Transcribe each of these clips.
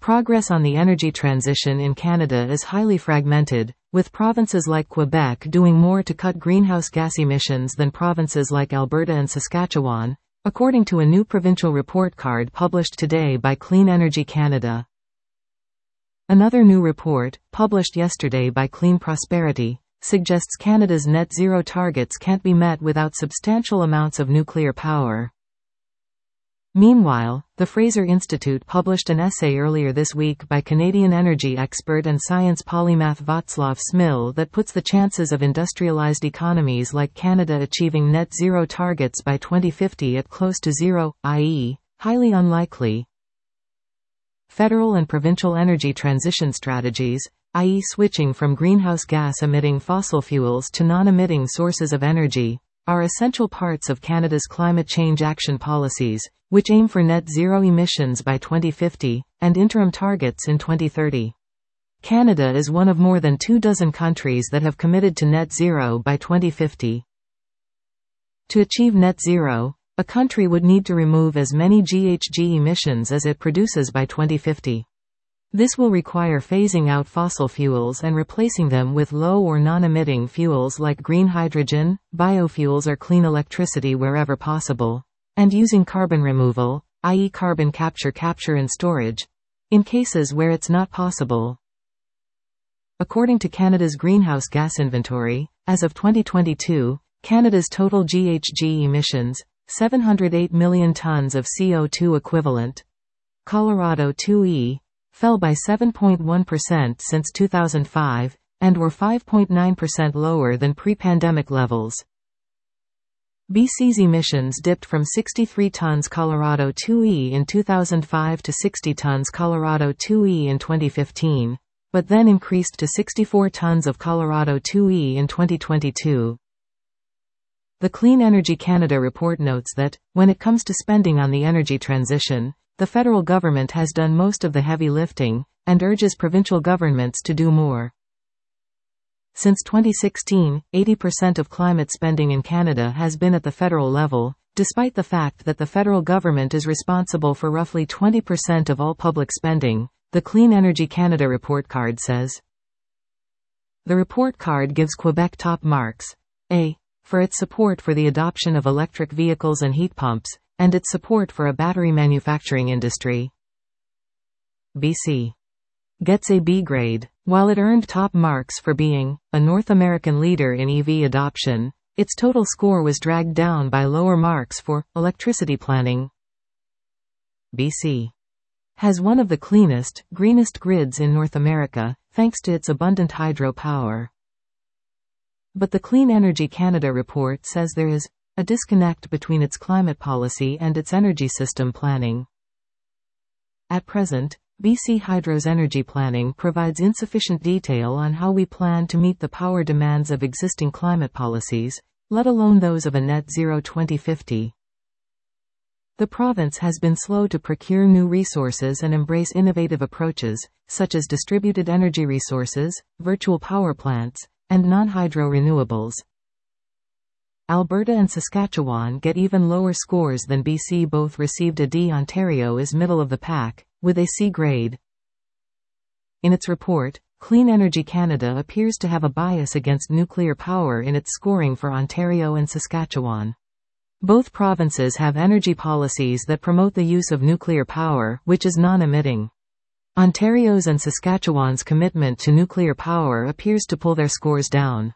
Progress on the energy transition in Canada is highly fragmented, with provinces like Quebec doing more to cut greenhouse gas emissions than provinces like Alberta and Saskatchewan, according to a new provincial report card published today by Clean Energy Canada. Another new report, published yesterday by Clean Prosperity, suggests Canada's net zero targets can't be met without substantial amounts of nuclear power. Meanwhile, the Fraser Institute published an essay earlier this week by Canadian energy expert and science polymath Václav Smil that puts the chances of industrialized economies like Canada achieving net zero targets by 2050 at close to zero, i.e., highly unlikely. Federal and provincial energy transition strategies, i.e. switching from greenhouse gas-emitting fossil fuels to non-emitting sources of energy, are essential parts of Canada's climate change action policies, which aim for net zero emissions by 2050, and interim targets in 2030. Canada is one of more than 24 countries that have committed to net zero by 2050. To achieve net zero, a country would need to remove as many GHG emissions as it produces by 2050. This will require phasing out fossil fuels and replacing them with low or non-emitting fuels like green hydrogen, biofuels or clean electricity wherever possible, and using carbon removal, i.e. carbon capture and storage, in cases where it's not possible. According to Canada's greenhouse gas inventory, as of 2022, Canada's total GHG emissions, 708 million tons of CO2 equivalent, Colorado 2E, fell by 7.1% since 2005, and were 5.9% lower than pre-pandemic levels. BC's emissions dipped from 63 tons Colorado 2E in 2005 to 60 tons Colorado 2E in 2015, but then increased to 64 tons of Colorado 2E in 2022. The Clean Energy Canada report notes that, when it comes to spending on the energy transition, the federal government has done most of the heavy lifting, and urges provincial governments to do more. Since 2016, 80% of climate spending in Canada has been at the federal level, despite the fact that the federal government is responsible for roughly 20% of all public spending, the Clean Energy Canada report card says. The report card gives Quebec top marks. A. For its support for the adoption of electric vehicles and heat pumps, and its support for a battery manufacturing industry. BC gets a B grade. While it earned top marks for being a North American leader in EV adoption, its total score was dragged down by lower marks for electricity planning. BC has one of the cleanest, greenest grids in North America, thanks to its abundant hydro power. But the Clean Energy Canada report says there is a disconnect between its climate policy and its energy system planning. At present, BC Hydro's energy planning provides insufficient detail on how we plan to meet the power demands of existing climate policies, let alone those of a net zero 2050. The province has been slow to procure new resources and embrace innovative approaches, such as distributed energy resources, virtual power plants, and non-hydro renewables. Alberta and Saskatchewan get even lower scores than BC. Both received a D. Ontario is middle of the pack, with a C grade. In its report, Clean Energy Canada appears to have a bias against nuclear power in its scoring for Ontario and Saskatchewan. Both provinces have energy policies that promote the use of nuclear power, which is non-emitting. Ontario's and Saskatchewan's commitment to nuclear power appears to pull their scores down.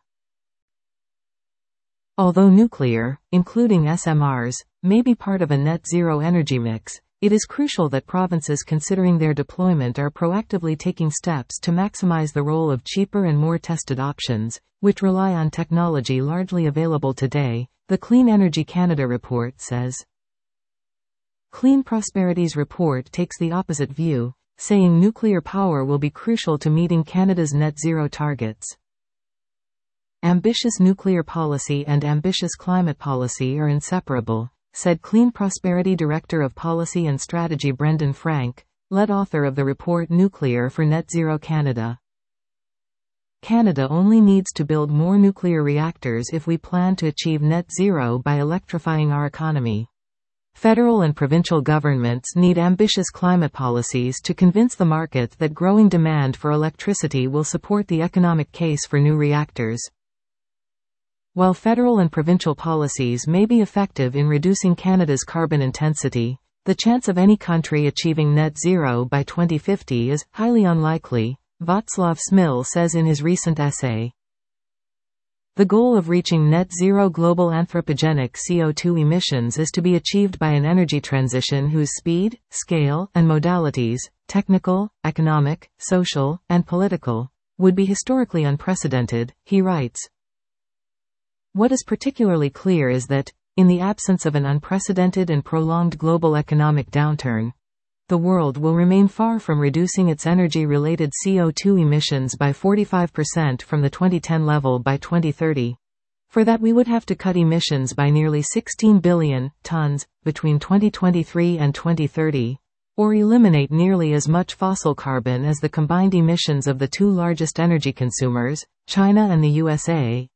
Although nuclear, including SMRs, may be part of a net zero energy mix, it is crucial that provinces considering their deployment are proactively taking steps to maximize the role of cheaper and more tested options, which rely on technology largely available today, the Clean Energy Canada report says. Clean Prosperity's report takes the opposite view, saying nuclear power will be crucial to meeting Canada's net zero targets. Ambitious nuclear policy and ambitious climate policy are inseparable, said Clean Prosperity Director of Policy and Strategy Brendan Frank, lead author of the report Nuclear for Net Zero Canada. Canada only needs to build more nuclear reactors if we plan to achieve net zero by electrifying our economy. Federal and provincial governments need ambitious climate policies to convince the market that growing demand for electricity will support the economic case for new reactors. While federal and provincial policies may be effective in reducing Canada's carbon intensity, the chance of any country achieving net zero by 2050 is highly unlikely, Václav Smil says in his recent essay. The goal of reaching net zero global anthropogenic CO2 emissions is to be achieved by an energy transition whose speed, scale, and modalities, technical, economic, social, and political, would be historically unprecedented, he writes. What is particularly clear is that, in the absence of an unprecedented and prolonged global economic downturn, the world will remain far from reducing its energy-related CO2 emissions by 45% from the 2010 level by 2030. For that we would have to cut emissions by nearly 16 billion tons between 2023 and 2030, or eliminate nearly as much fossil carbon as the combined emissions of the two largest energy consumers, China and the USA.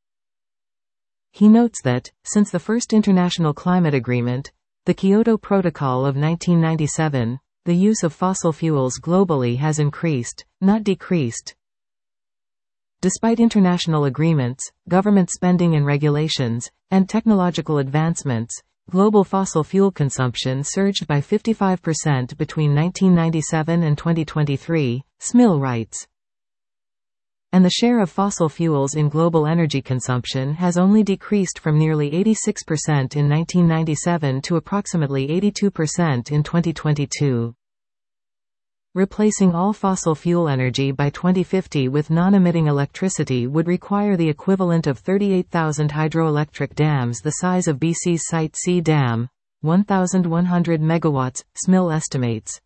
He notes that, since the first international climate agreement, the Kyoto Protocol of 1997, the use of fossil fuels globally has increased, not decreased. Despite international agreements, government spending and regulations, and technological advancements, global fossil fuel consumption surged by 55% between 1997 and 2023, Smil writes. And the share of fossil fuels in global energy consumption has only decreased from nearly 86% in 1997 to approximately 82% in 2022. Replacing all fossil fuel energy by 2050 with non-emitting electricity would require the equivalent of 38,000 hydroelectric dams the size of BC's Site C Dam, 1,100 megawatts, Smil estimates.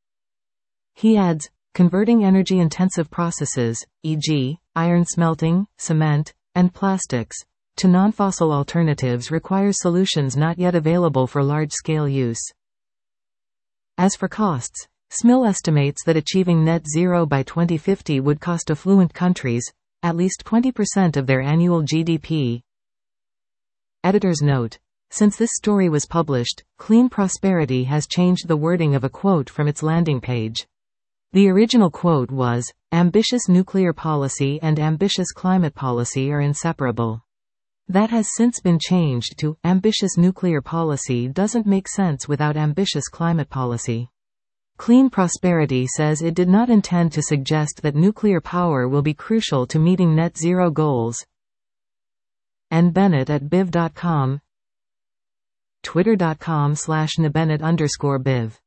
He adds, converting energy-intensive processes, e.g., iron smelting, cement, and plastics, to non-fossil alternatives requires solutions not yet available for large-scale use. As for costs, Smil estimates that achieving net zero by 2050 would cost affluent countries at least 20% of their annual GDP. Editor's note. Since this story was published, Clean Prosperity has changed the wording of a quote from its landing page. The original quote was, "Ambitious nuclear policy and ambitious climate policy are inseparable." That has since been changed to, "Ambitious nuclear policy doesn't make sense without ambitious climate policy." Clean Prosperity says it did not intend to suggest that nuclear power will be crucial to meeting net zero goals. N. Bennett at biv.com, twitter.com/nbennett_biv